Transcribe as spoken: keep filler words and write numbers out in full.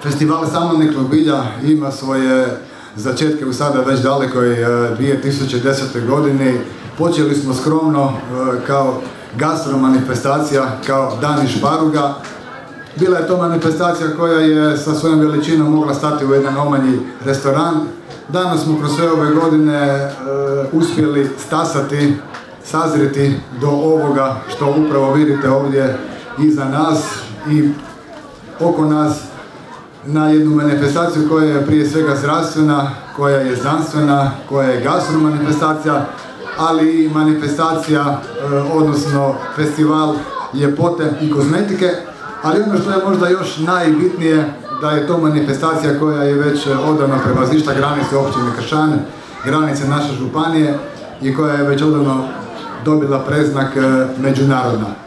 Festival Samoniklog bilja ima svoje začetke u sada već dalekoj dvije tisuće desete godini. Počeli smo skromno kao gastro manifestacija, kao Dani šparuga. Bila je to manifestacija koja je sa svojom veličinom mogla stati u jedan omanji restoran. Danas smo kroz sve ove godine e, uspjeli stasati, sazreti do ovoga što upravo vidite ovdje iza nas i oko nas, na jednu manifestaciju koja je prije svega zdravstvena, koja je znanstvena, koja je gastro manifestacija, ali i manifestacija, e, odnosno festival ljepote i kozmetike. Ali ono što je možda još najbitnije, da je to manifestacija koja je već odavno prevazišla granice općine Kršan, granice naše županije i koja je već odavno dobila predznak međunarodna.